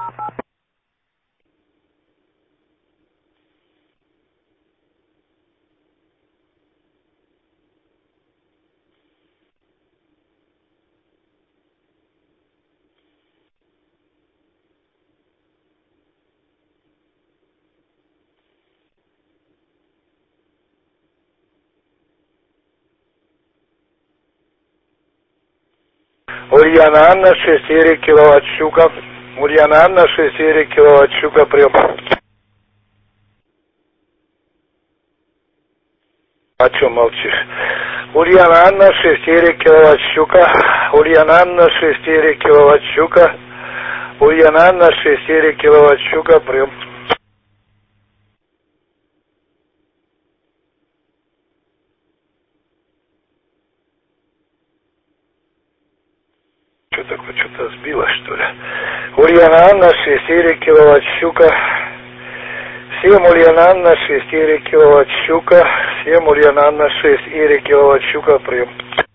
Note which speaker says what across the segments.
Speaker 1: Ульяна Анна, 6 киловатт щука. Ульяна Анна, 6 киловатт щука, прием. О чем молчишь? Ульяна Анна, 6 киловатт щука. Ульяна Анна, 6 киловатт щука. Ульяна Анна, 6 киловатт щука, прием. Что такое, что-то сбило, что ли? Ульяна Анна, 6 киловатт щука. 7 Ульяна Анна, 6 киловатт щука. 7 Ульяна Анна, 6 киловатт щука, прием.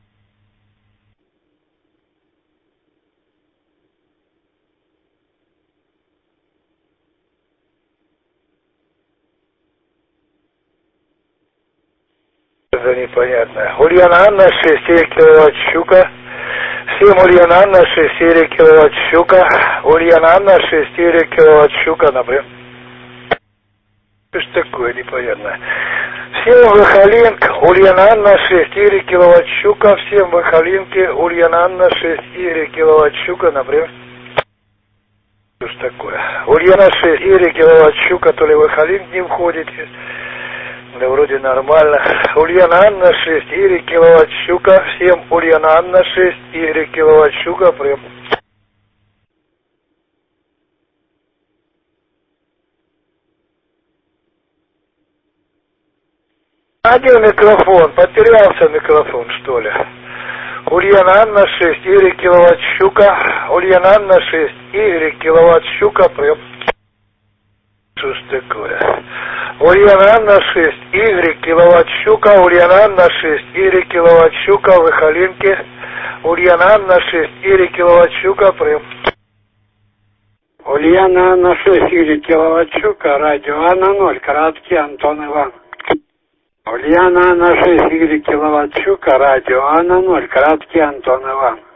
Speaker 1: Это непонятно. Ульяна Анна, 6 киловатт щука. 7 Ульяна Анна, 6 киловатт щука. Ульяна Анна, 6 киловатт щука, например. Что ж такое непонятно? Всем Выхоленко, Ульяна Анна, 6 киловатт щука. Всем Выхоленке, Ульяна Анна, 6 киловатт щука, например. Что ж такое? Ульяна 6 киловатт щука, то ли Выхолинк не входите. Да вроде нормально. Ульяна Анна, 6 киловатт щука. Всем Ульяна Анна, 6 киловатт щука, прием. А где микрофон? Потерялся микрофон, что ли? Ульяна Анна, 6 киловатт щука. Ульяна Анна, 6 киловатт щука, прием. Что ж такое? Ульяна Анна, 6 киловатт щука. Ульяна Анна, 6 киловатт щука, Выхоленке. Ульяна Анна, 6 киловатт щука, прием.
Speaker 2: Ульяна Анна, 6 киловатт щука, радио Анна 0, краткий Антон Иван. Ульяна Анна, 6 киловатт щука, радио Анна 0, краткий Антон Иван.